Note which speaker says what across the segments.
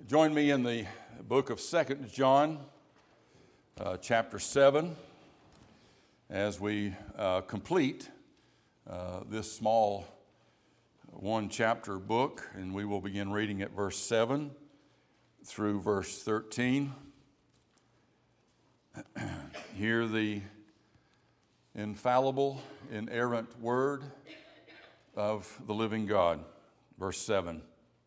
Speaker 1: Join me in the book of 2 John, chapter 7, as we complete this small one-chapter book, and we will begin reading at verse 7 through verse 13. Hear the infallible, inerrant word of the living God. Verse 7.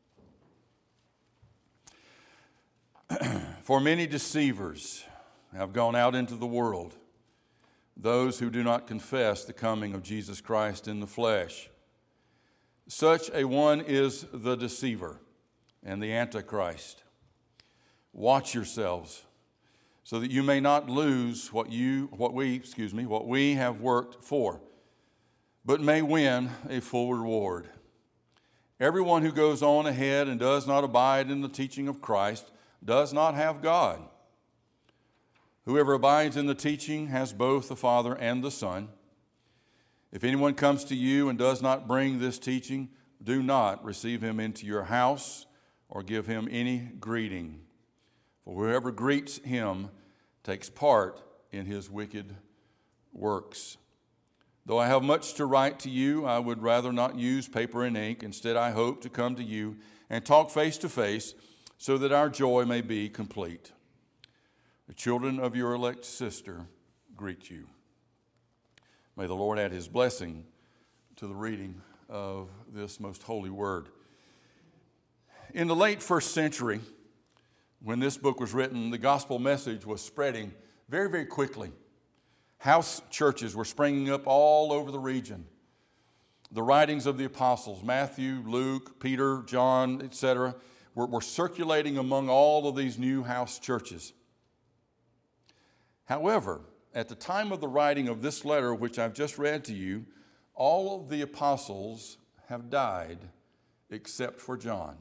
Speaker 1: For many deceivers have gone out into the world, those who do not confess the coming of Jesus Christ in the flesh. Such a one is the deceiver and the Antichrist. Watch yourselves, so that you may not lose what we have worked for, but may win a full reward. Everyone who goes on ahead and does not abide in the teaching of Christ does not have God. Whoever abides in the teaching has both the Father and the Son. If anyone comes to you and does not bring this teaching, do not receive him into your house or give him any greeting. For whoever greets him takes part in his wicked works. Though I have much to write to you, I would rather not use paper and ink. Instead, I hope to come to you and talk face to face, so that our joy may be complete. The children of your elect sister greet you. May the Lord add his blessing to the reading of this most holy word. In the late first century, when this book was written, the gospel message was spreading very, very quickly. House churches were springing up all over the region. The writings of the apostles, Matthew, Luke, Peter, John, etc., were circulating among all of these new house churches. However, at the time of the writing of this letter, which I've just read to you, all of the apostles have died except for John.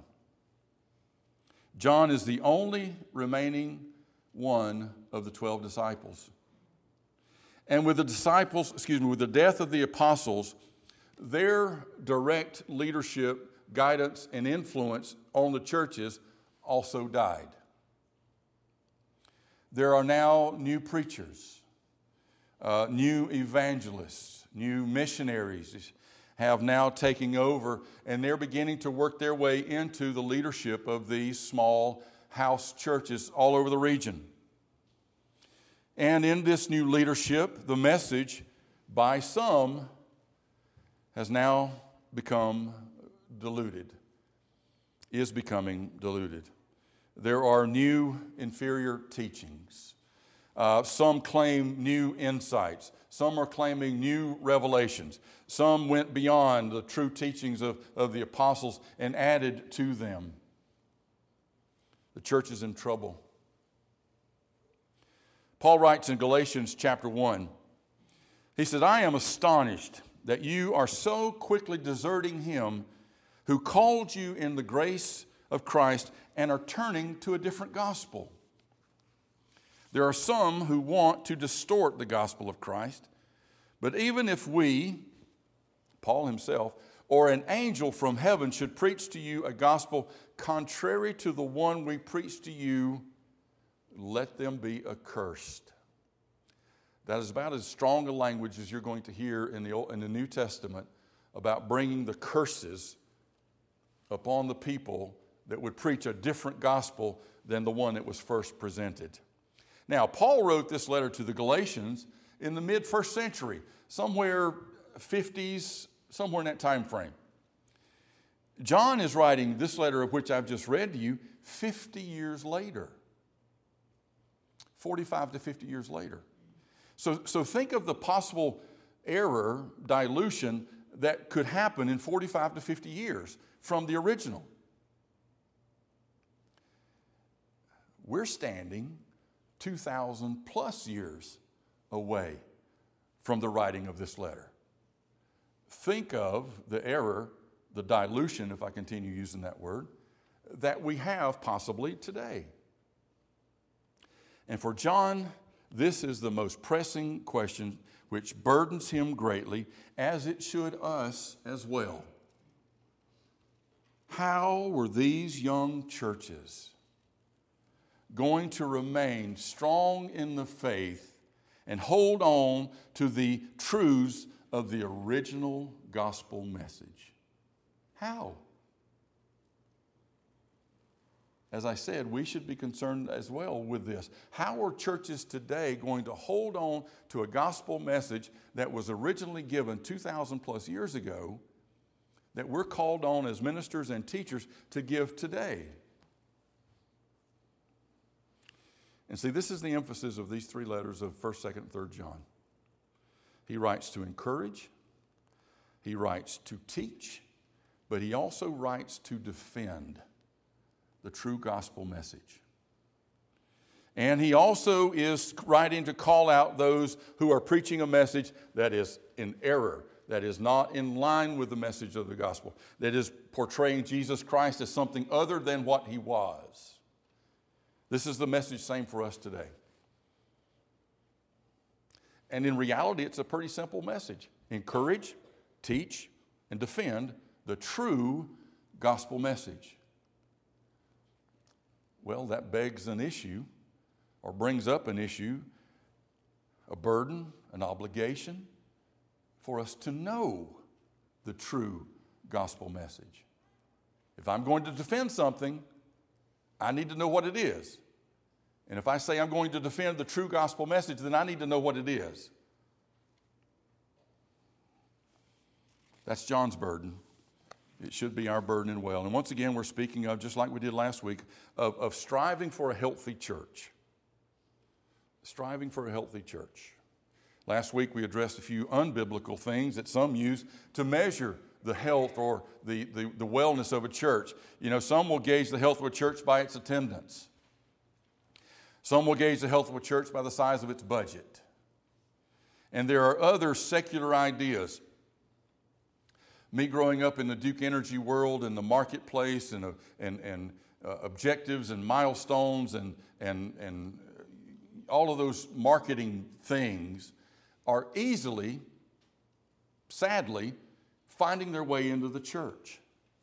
Speaker 1: John is the only remaining one of the 12 disciples. And with the death of the apostles, their direct leadership, guidance, and influence on the churches also died. There are now new preachers, new evangelists, new missionaries have now taken over, and they're beginning to work their way into the leadership of these small house churches all over the region. And in this new leadership, the message by some has now is becoming diluted. There are new inferior teachings. Some claim new insights. Some are claiming new revelations. Some went beyond the true teachings of the apostles and added to them. The church is in trouble. Paul writes in Galatians chapter 1, he said, I am astonished that you are so quickly deserting him who called you in the grace of Christ and are turning to a different gospel. There are some who want to distort the gospel of Christ, but even if we, Paul himself, or an angel from heaven should preach to you a gospel contrary to the one we preach to you, let them be accursed. That is about as strong a language as you're going to hear in the New Testament about bringing the curses upon the people that would preach a different gospel than the one that was first presented. Now, Paul wrote this letter to the Galatians in the mid-first century, somewhere 50s, somewhere in that time frame. John is writing this letter of which I've just read to you 50 years later, 45 to 50 years later. So think of the possible error, dilution that could happen in 45 to 50 years from the original. We're standing 2,000 plus years away from the writing of this letter. Think of the error, the dilution, if I continue using that word, that we have possibly today. And for John, this is the most pressing question which burdens him greatly, as it should us as well. How were these young churches going to remain strong in the faith and hold on to the truths of the original gospel message? How? As I said, we should be concerned as well with this. How are churches today going to hold on to a gospel message that was originally given 2,000 plus years ago that we're called on as ministers and teachers to give today? And see, this is the emphasis of these three letters of 1st, 2nd, and 3rd John. He writes to encourage, he writes to teach, but he also writes to defend the true gospel message. And he also is writing to call out those who are preaching a message that is in error, that is not in line with the message of the gospel, that is portraying Jesus Christ as something other than what he was. This is the message same for us today. And in reality, it's a pretty simple message. Encourage, teach, and defend the true gospel message. Well, that begs an issue, or brings up an issue, a burden, an obligation for us to know the true gospel message. If I'm going to defend something, I need to know what it is. And if I say I'm going to defend the true gospel message, then I need to know what it is. That's John's burden. It should be our burden as well. And once again, we're speaking of, just like we did last week, of striving for a healthy church. Striving for a healthy church. Last week, we addressed a few unbiblical things that some use to measure the health or the wellness of a church. You know, some will gauge the health of a church by its attendance. Some will gauge the health of a church by the size of its budget. And there are other secular ideas. Me growing up in the Duke Energy world and the marketplace and objectives and milestones and all of those marketing things are easily, sadly, finding their way into the church.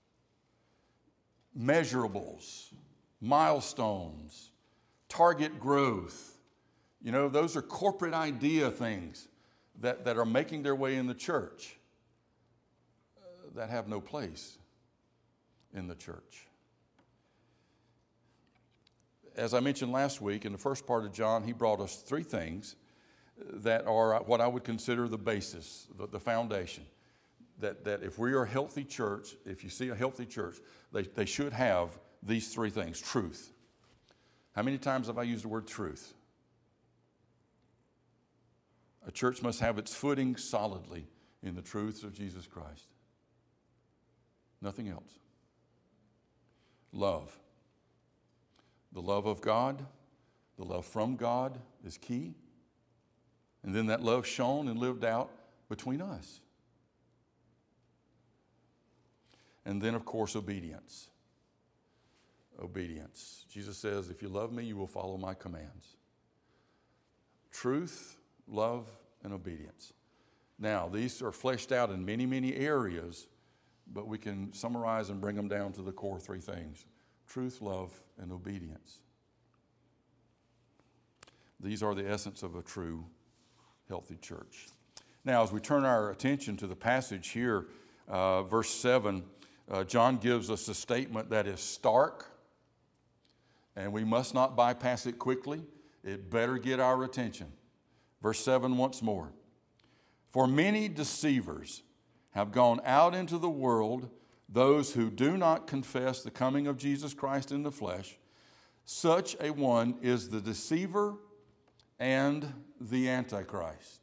Speaker 1: Measurables, milestones, target growth. You know, those are corporate idea things that are making their way in the church. That have no place in the church. As I mentioned last week, in the first part of John, he brought us three things that are what I would consider the basis, the foundation. That if we are a healthy church, if you see a healthy church, they should have these three things. Truth. How many times have I used the word truth? A church must have its footing solidly in the truths of Jesus Christ. Nothing else. Love. The love of God, the love from God is key. And then that love shown and lived out between us. And then, of course, obedience. Obedience. Jesus says, if you love me, you will follow my commands. Truth, love, and obedience. Now, these are fleshed out in many, many areas, but we can summarize and bring them down to the core three things. Truth, love, and obedience. These are the essence of a true, healthy church. Now, as we turn our attention to the passage here, verse 7, John gives us a statement that is stark, and we must not bypass it quickly. It better get our attention. Verse 7 once more. For many deceivers have gone out into the world, those who do not confess the coming of Jesus Christ in the flesh. Such a one is the deceiver and the Antichrist.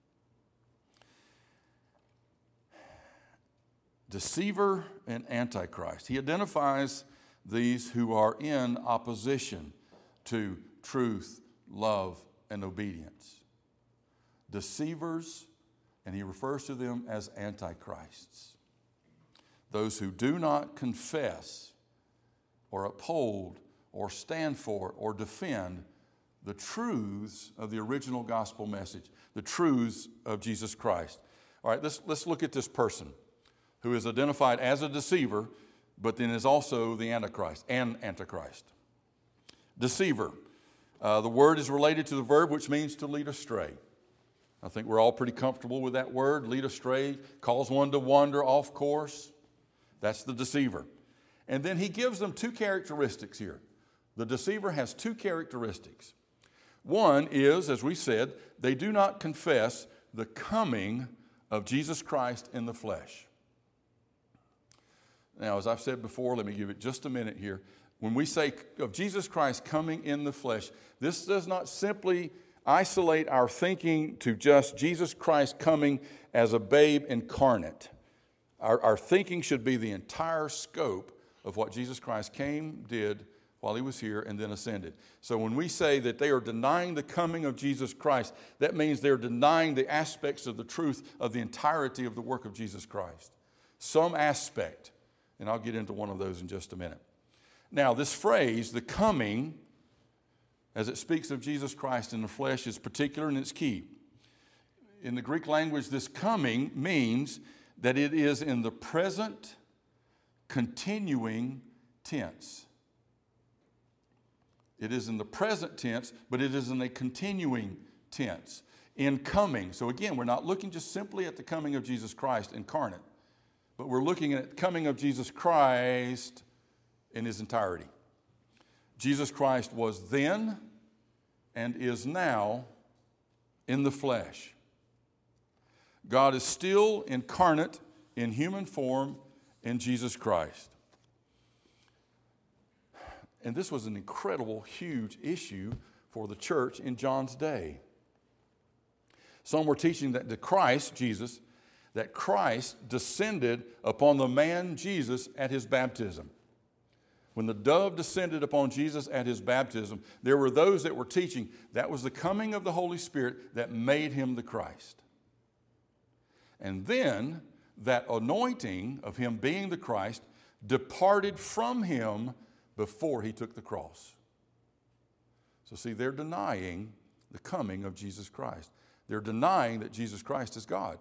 Speaker 1: Deceiver and Antichrist. He identifies these who are in opposition to truth, love, and obedience. Deceivers, and he refers to them as antichrists. Those who do not confess or uphold or stand for or defend the truths of the original gospel message, the truths of Jesus Christ. All right, let's look at this person who is identified as a deceiver, but then is also the Antichrist and Antichrist. deceiver. The word is related to the verb, which means to lead astray. I think we're all pretty comfortable with that word. Lead astray, cause one to wander off course. That's the deceiver. And then he gives them two characteristics here. The deceiver has two characteristics. One is, as we said, they do not confess the coming of Jesus Christ in the flesh. Now, as I've said before, let me give it just a minute here. When we say of Jesus Christ coming in the flesh, this does not simply isolate our thinking to just Jesus Christ coming as a babe incarnate. Our thinking should be the entire scope of what Jesus Christ came, did while he was here, and then ascended. So when we say that they are denying the coming of Jesus Christ, that means they're denying the aspects of the truth of the entirety of the work of Jesus Christ. Some aspect, and I'll get into one of those in just a minute. Now, this phrase, the coming, as it speaks of Jesus Christ in the flesh, is particular and it's key. In the Greek language, this coming means that it is in the present continuing tense. It is in the present tense, but it is in a continuing tense. In coming. So again, we're not looking just simply at the coming of Jesus Christ incarnate, but we're looking at the coming of Jesus Christ in his entirety. Jesus Christ was then and is now in the flesh. God is still incarnate in human form in Jesus Christ. And this was an incredible, huge issue for the church in John's day. Some were teaching that Christ descended upon the man Jesus at his baptism. When the dove descended upon Jesus at his baptism, there were those that were teaching that was the coming of the Holy Spirit that made him the Christ. And then that anointing of him being the Christ departed from him before he took the cross. So see, they're denying the coming of Jesus Christ. They're denying that Jesus Christ is God.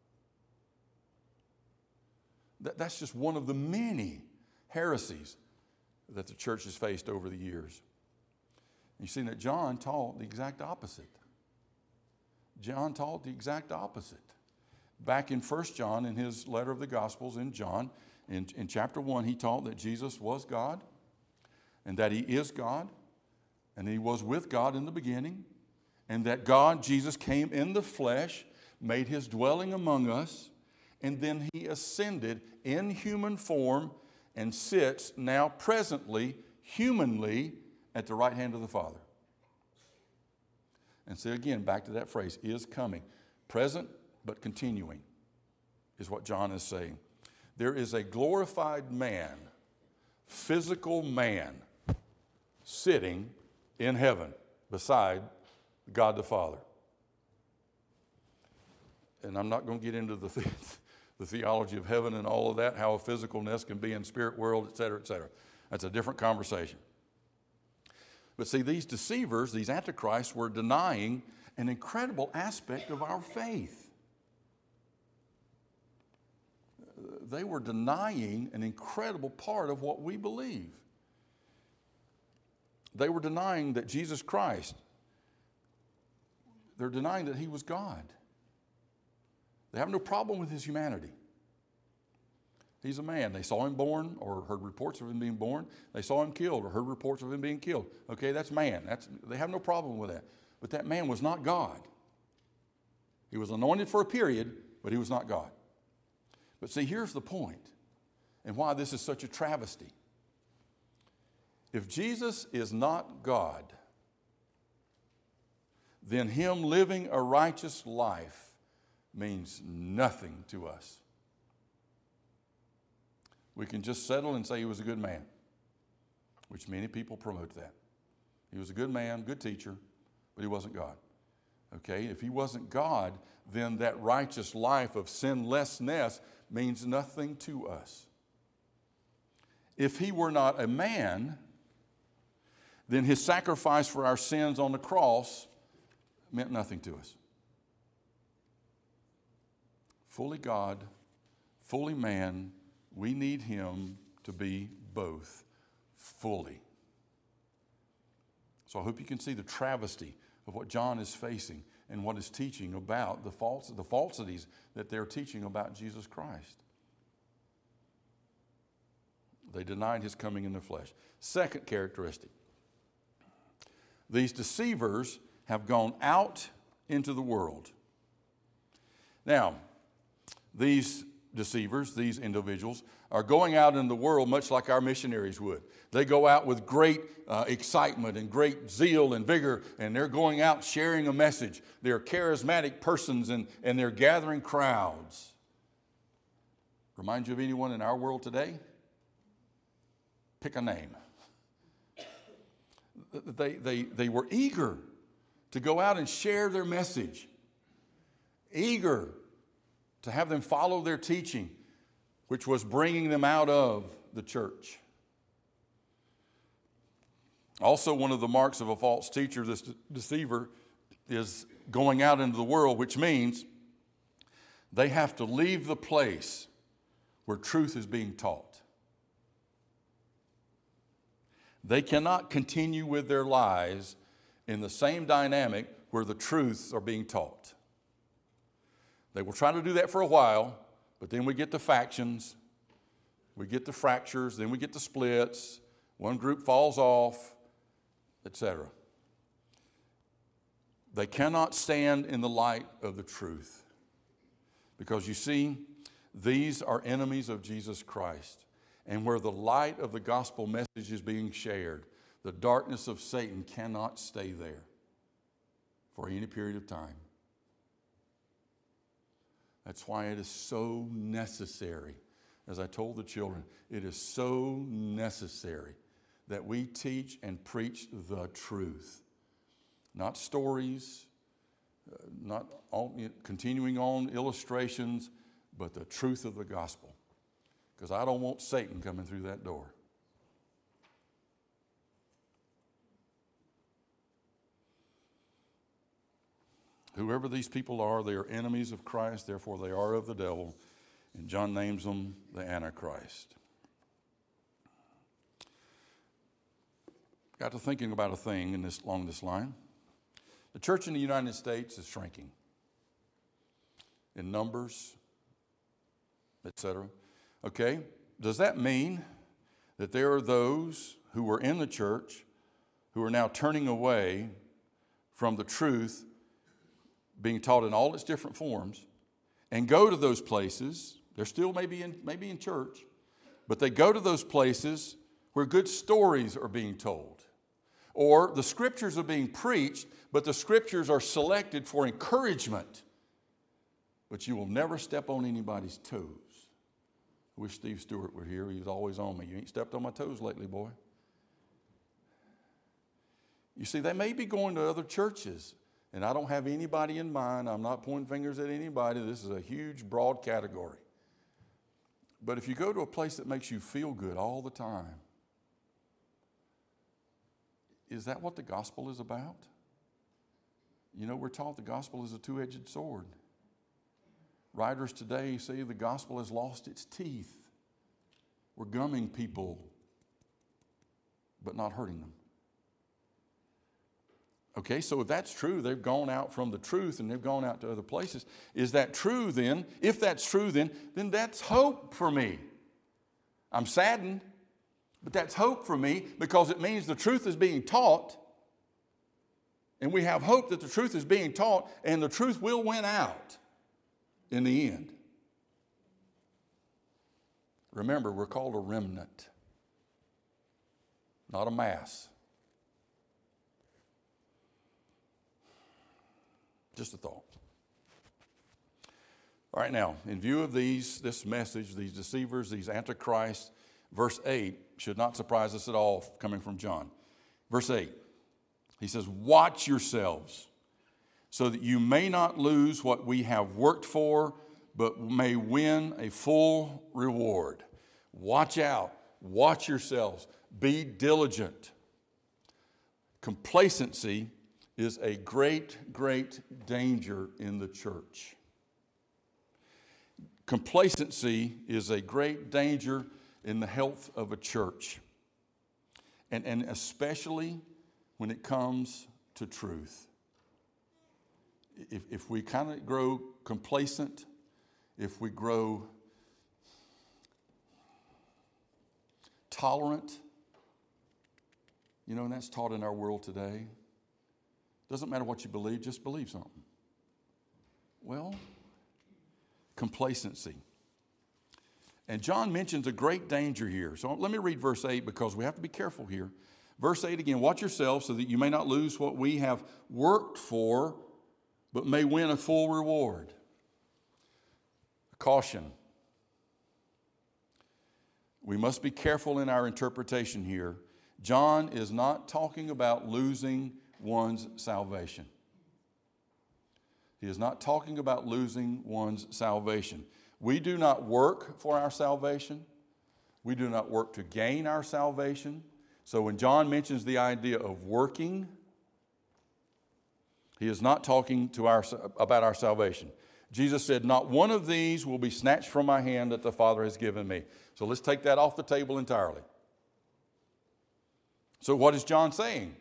Speaker 1: That's just one of the many heresies that the church has faced over the years. You see that John taught the exact opposite. John taught the exact opposite. Back in 1 John, in his letter of the Gospels in John, in chapter 1, he taught that Jesus was God and that he is God and he was with God in the beginning and that God, Jesus, came in the flesh, made his dwelling among us, and then he ascended in human form and sits now presently, humanly, at the right hand of the Father. And so again, back to that phrase, is coming. Present but continuing is what John is saying. There is a glorified man, physical man, sitting in heaven beside God the Father. And I'm not going to get into the theology of heaven and all of that, how a physicalness can be in spirit world, et cetera, et cetera. That's a different conversation. But see, these deceivers, these antichrists, were denying an incredible aspect of our faith. They were denying an incredible part of what we believe. They were denying that Jesus Christ, they're denying that he was God. They have no problem with his humanity. He's a man. They saw him born or heard reports of him being born. They saw him killed or heard reports of him being killed. Okay, that's man. They have no problem with that. But that man was not God. He was anointed for a period, but he was not God. But see, here's the point and why this is such a travesty. If Jesus is not God, then him living a righteous life means nothing to us. We can just settle and say he was a good man, which many people promote that. He was a good man, good teacher, but he wasn't God. Okay, if he wasn't God, then that righteous life of sinlessness means nothing to us. If he were not a man, then his sacrifice for our sins on the cross meant nothing to us. Fully God, fully man, we need him to be both fully. So I hope you can see the travesty of what John is facing and what is teaching about the falsities that they're teaching about Jesus Christ. They denied his coming in the flesh. Second characteristic. These deceivers have gone out into the world. Now, these deceivers, these individuals, are going out in the world much like our missionaries would. They go out with great excitement and great zeal and vigor, and they're going out sharing a message. They're charismatic persons, and they're gathering crowds. Remind you of anyone in our world today? Pick a name. They were eager to go out and share their message, eager to have them follow their teaching, which was bringing them out of the church. Also, one of the marks of a false teacher, this deceiver, is going out into the world, which means they have to leave the place where truth is being taught. They cannot continue with their lies in the same dynamic where the truths are being taught. They will try to do that for a while, but then we get the factions, we get the fractures, then we get the splits, one group falls off, etc. They cannot stand in the light of the truth. Because you see, these are enemies of Jesus Christ. And where the light of the gospel message is being shared, the darkness of Satan cannot stay there for any period of time. That's why it is so necessary, as I told the children, it is so necessary that we teach and preach the truth. Not stories, not continuing on illustrations, but the truth of the gospel. Because I don't want Satan coming through that door. Whoever these people are, they are enemies of Christ, therefore they are of the devil. And John names them the Antichrist. Got to thinking about a thing along this line. The church in the United States is shrinking in numbers, etc. Okay, does that mean that there are those who were in the church who are now turning away from the truth being taught in all its different forms and go to those places? They're still maybe in church, but they go to those places where good stories are being told, or the scriptures are being preached, but the scriptures are selected for encouragement, but you will never step on anybody's toes. I wish Steve Stewart were here. He was always on me. You ain't stepped on my toes lately, boy. You see, they may be going to other churches, and I don't have anybody in mind. I'm not pointing fingers at anybody. This is a huge, broad category. But if you go to a place that makes you feel good all the time, is that what the gospel is about? You know, we're taught the gospel is a two-edged sword. Writers today say the gospel has lost its teeth. We're gumming people, but not hurting them. Okay, so if that's true, they've gone out from the truth and they've gone out to other places. Is that true then? If that's true then that's hope for me. I'm saddened, but that's hope for me because it means the truth is being taught. And we have hope that the truth is being taught and the truth will win out in the end. Remember, we're called a remnant, not a mass. Just a thought. All right, now, in view of this message, these deceivers, these antichrists, verse 8 should not surprise us at all coming from John. Verse 8, he says, "Watch yourselves so that you may not lose what we have worked for, but may win a full reward." Watch out. Watch yourselves. Be diligent. Complacency is a great, great danger in the church. Complacency is a great danger in the health of a church. And especially when it comes to truth. If we kind of grow complacent, if we grow tolerant, and that's taught in our world today. Doesn't matter what you believe, just believe something. Well, complacency. And John mentions a great danger here. So let me read verse 8 because we have to be careful here. Verse 8 again, watch yourselves so that you may not lose what we have worked for, but may win a full reward. Caution. We must be careful in our interpretation here. John is not talking about losing one's salvation. He is not talking about losing one's salvation. We do not work for our salvation. We do not work to gain our salvation. So when John mentions the idea of working, he is not talking about our salvation. Jesus said, not one of these will be snatched from my hand that the Father has given me. So let's take that off the table entirely. So what is John saying?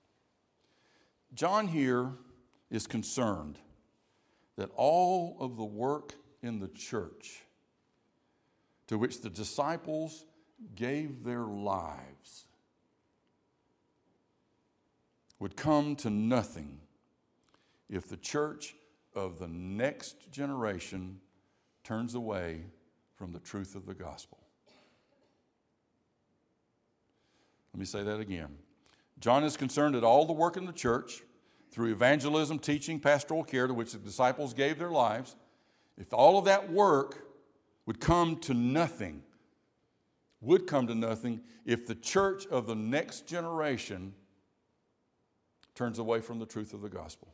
Speaker 1: John here is concerned that all of the work in the church to which the disciples gave their lives would come to nothing if the church of the next generation turns away from the truth of the gospel. Let me say that again. John is concerned that all the work in the church, through evangelism, teaching, pastoral care, to which the disciples gave their lives, if all of that work would come to nothing if the church of the next generation turns away from the truth of the gospel.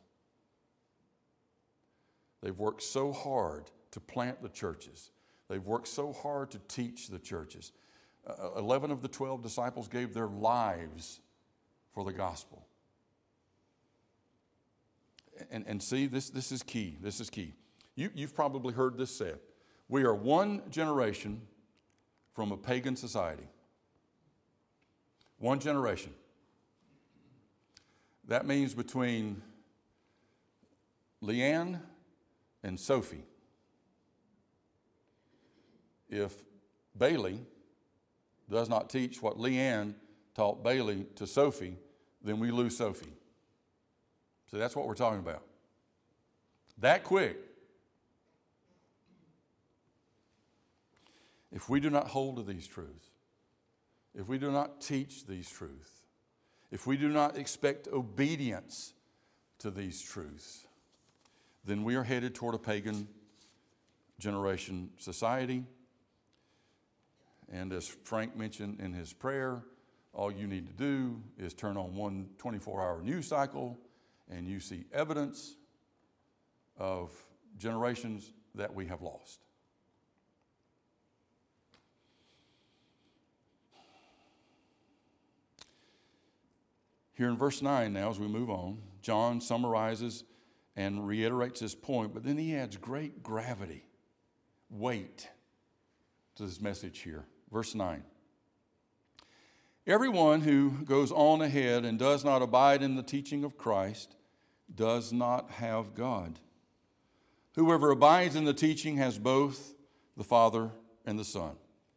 Speaker 1: They've worked so hard to plant the churches. They've worked so hard to teach the churches. 11 of the 12 disciples gave their lives for the gospel. And see, this is key. This is key. You've probably heard this said. We are one generation from a pagan society. One generation. That means between Leanne and Sophie. If Bailey does not teach what Leanne taught Bailey to Sophie, then we lose Sophie. So that's what we're talking about. That quick. If we do not hold to these truths, if we do not teach these truths, if we do not expect obedience to these truths, then we are headed toward a pagan generation society. And as Frank mentioned in his prayer, all you need to do is turn on one 24-hour news cycle and you see evidence of generations that we have lost. Here in verse 9 now, as we move on, John summarizes and reiterates his point, but then he adds great gravity, weight to this message here. Verse 9. Everyone who goes on ahead and does not abide in the teaching of Christ does not have God. Whoever abides in the teaching has both the Father and the Son.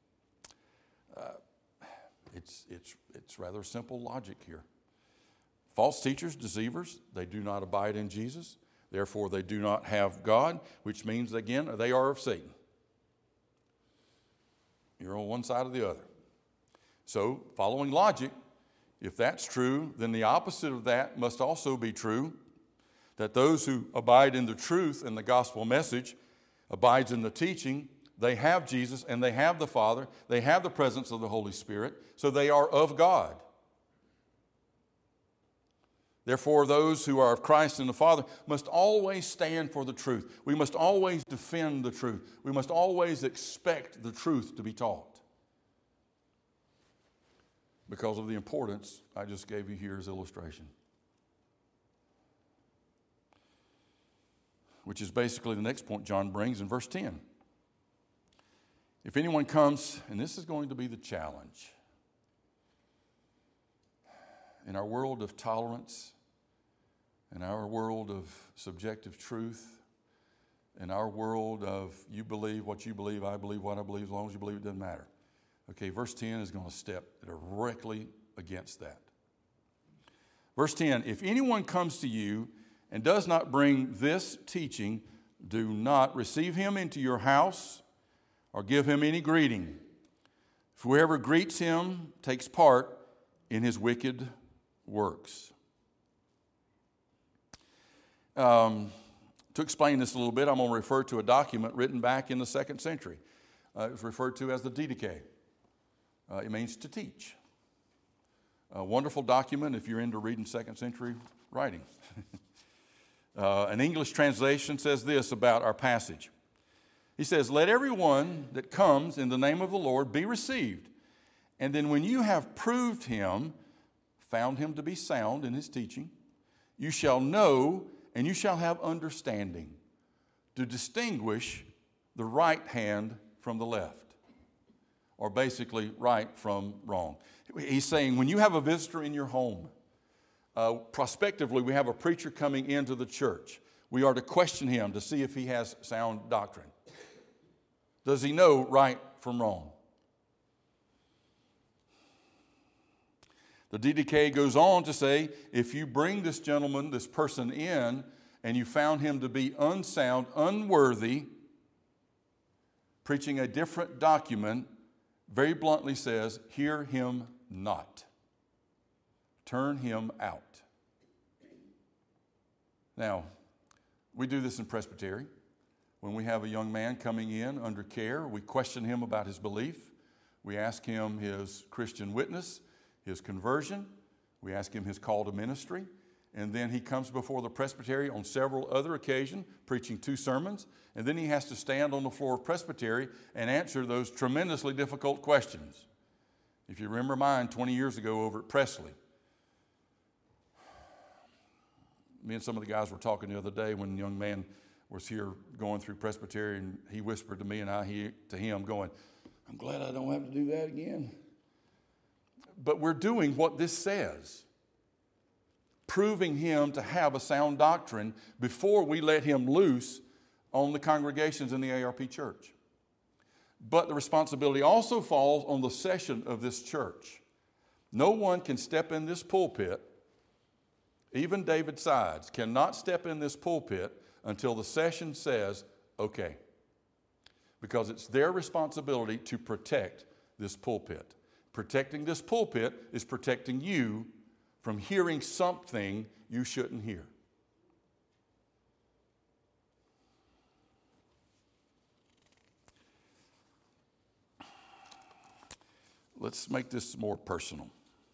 Speaker 1: It's rather simple logic here. False teachers, deceivers, they do not abide in Jesus. Therefore, they do not have God, which means, again, they are of Satan. You're on one side or the other. So, following logic, if that's true, then the opposite of that must also be true, that those who abide in the truth and the gospel message, abides in the teaching, they have Jesus and they have the Father, they have the presence of the Holy Spirit, so they are of God. Therefore, those who are of Christ and the Father must always stand for the truth. We must always defend the truth. We must always expect the truth to be taught. Because of the importance I just gave you here as illustration. Which is basically the next point John brings in verse 10. If anyone comes, and this is going to be the challenge. in our world of tolerance, in our world of subjective truth, in our world of you believe what you believe, I believe what I believe, as long as you believe it doesn't matter. Okay, verse 10 is going to step directly against that. Verse 10, if anyone comes to you and does not bring this teaching, do not receive him into your house or give him any greeting. For whoever greets him takes part in his wicked works. To explain this a little bit, I'm going to refer to a document written back in the 2nd century. It was referred to as the Didache. It means to teach. A wonderful document if you're into reading 2nd century writing. An English translation says this about our passage. He says, let everyone that comes in the name of the Lord be received. And then when you have proved him, found him to be sound in his teaching, you shall know and you shall have understanding to distinguish the right hand from the left, or basically right from wrong. He's saying when you have a visitor in your home, prospectively we have a preacher coming into the church, we are to question him to see if he has sound doctrine. Does he know right from wrong? The Didache goes on to say, if you bring this gentleman, this person in, and you found him to be unsound, unworthy, preaching a different document, very bluntly says, hear him not. Turn him out. Now, we do this in Presbytery. When we have a young man coming in under care, we question him about his belief. We ask him his Christian witness, his conversion. We ask him his call to ministry. And then he comes before the presbytery on several other occasions, preaching 2 sermons. And then he has to stand on the floor of presbytery and answer those tremendously difficult questions. If you remember mine 20 years ago over at Presley. Me and some of the guys were talking the other day when a young man was here going through Presbytery, and he whispered to me and I to him going, I'm glad I don't have to do that again. But we're doing what this says, proving him to have a sound doctrine before we let him loose on the congregations in the ARP church. But the responsibility also falls on the session of this church. No one can step in this pulpit, even David Sides cannot step in this pulpit until the session says, okay. Because it's their responsibility to protect this pulpit. Protecting this pulpit is protecting you from hearing something you shouldn't hear. Let's make this more personal.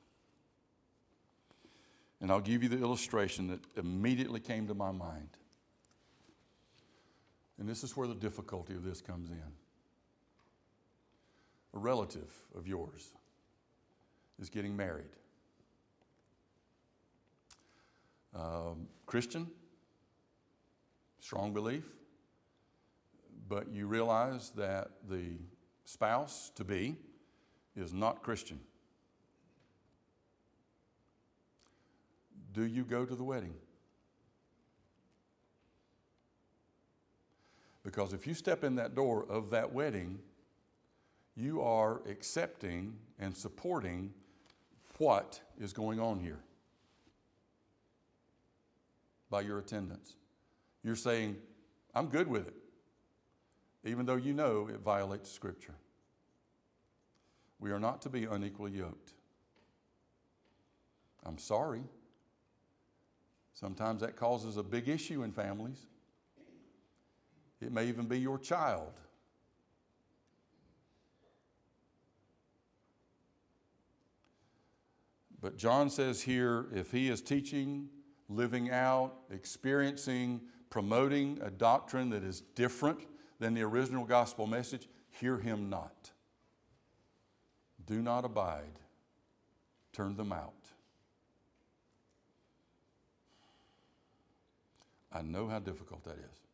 Speaker 1: And I'll give you the illustration that immediately came to my mind. And this is where the difficulty of this comes in. A relative of yours is getting married. Christian, strong belief, but you realize that the spouse-to-be is not Christian. Do you go to the wedding? Because if you step in that door of that wedding, you are accepting and supporting what is going on here by your attendance. You're saying, I'm good with it, even though you know it violates Scripture. We are not to be unequally yoked. I'm sorry. Sometimes that causes a big issue in families. It may even be your child. But John says here, if he is teaching, living out, experiencing, promoting a doctrine that is different than the original gospel message, hear him not. Do not abide. Turn them out. I know how difficult that is.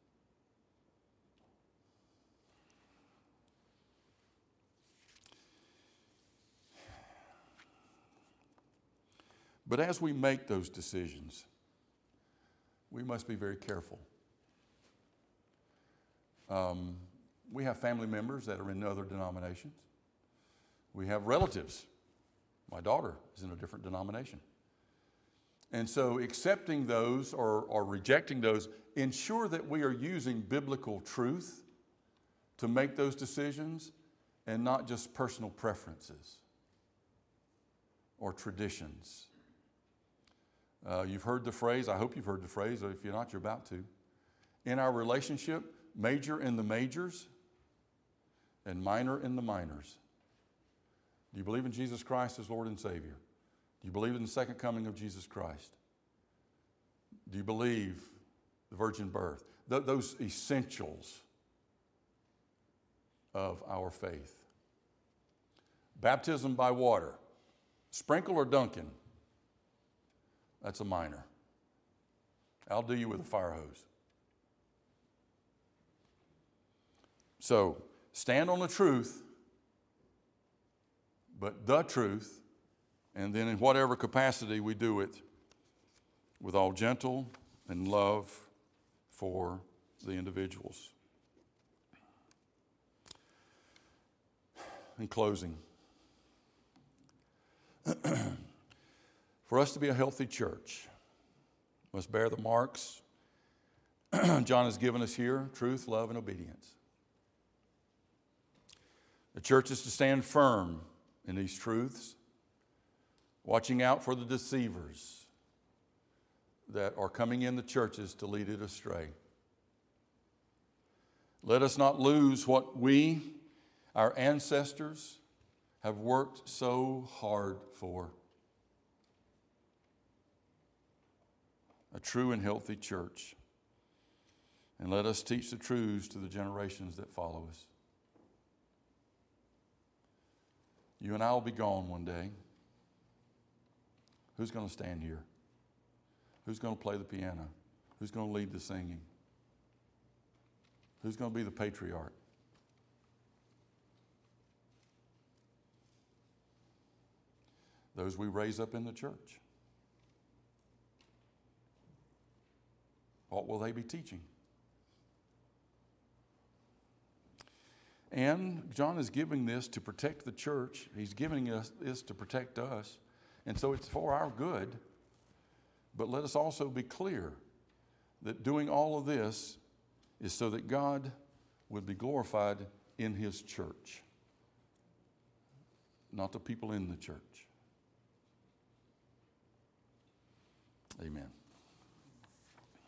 Speaker 1: But as we make those decisions, we must be very careful. We have family members that are in other denominations. We have relatives. My daughter is in a different denomination. And so accepting those or rejecting those, ensure that we are using biblical truth to make those decisions and not just personal preferences or traditions. You've heard the phrase, I hope you've heard the phrase, or if you're not, you're about to. In our relationship, major in the majors and minor in the minors. Do you believe in Jesus Christ as Lord and Savior? Do you believe in the second coming of Jesus Christ? Do you believe the virgin birth? Those essentials of our faith. Baptism by water. Sprinkle or dunking? That's a minor. I'll do you with a fire hose. So, stand on the truth, but the truth, and then in whatever capacity we do it with all gentle and love for the individuals. In closing, for us to be a healthy church, must bear the marks John has given us here: truth, love, and obedience. The church is to stand firm in these truths, watching out for the deceivers that are coming in the churches to lead it astray. Let us not lose what we, our ancestors, have worked so hard for. A true and healthy church. And let us teach the truths to the generations that follow us. You and I will be gone one day. Who's going to stand here? Who's going to play the piano? Who's going to lead the singing? Who's going to be the patriarch? Those we raise up in the church. What will they be teaching? And John is giving this to protect the church. He's giving us this to protect us. And so it's for our good. But let us also be clear that doing all of this is so that God would be glorified in His church, not the people in the church. Amen.